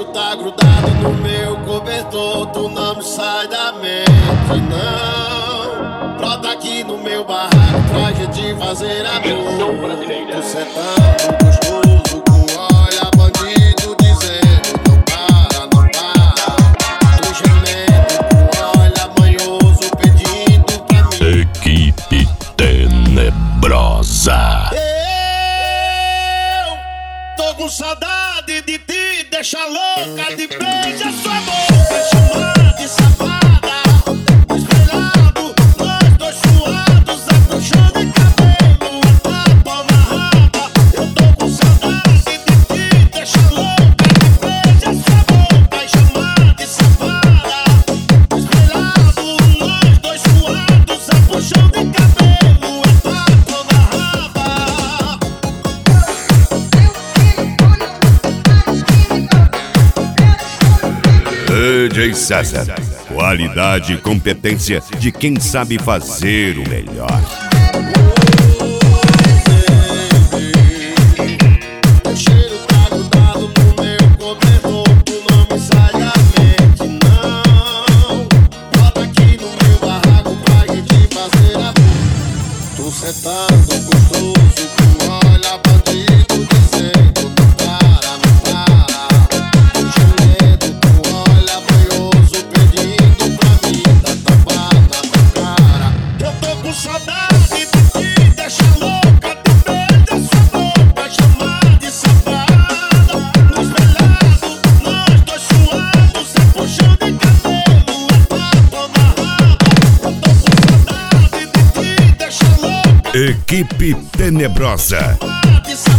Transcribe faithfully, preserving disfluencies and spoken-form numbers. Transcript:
cheiro tá grudado no meu cobertor, tu não me sai da mente, não. Brota aqui no meu barraco pra gente fazer amor. Tu sentando gostoso com olha bandido dizendo não para, não para. Tu gemendo com olha manhoso pedindo pra mim. Equipe Tenebrosa. Eu tô com saudade de ti, deixa louca de beija sua boca, chamar de safada. Espelhado, nós dois suados, apuxando em cabelo, tapa na raba. Eu tô com saudade de ti, deixa louca de beija sua boca, chamar de safada. Espelhado, nós dois suados, apuxando em cabelo, tapa na raba. D J César, qualidade e competência de quem sabe fazer o melhor. O cheiro tá grudado no meu cobertor, tu não me sai da mente, não. Bota aqui no meu barraco pra gente fazer amor. Tu sentando gostoso com olha bandido dizendo não para, não para. Tu gemendo com olha manhoso pedindo pra mim dar tapa na tua cara. Eu tô com saudade de ti, deixa louca de beija sua boca, chamar de safada. No espelhado, nós dois suados, é puxando em cabelo, é tapa na raba. Eu tô com saudade de ti, deixa louca Equipe Tenebrosa. de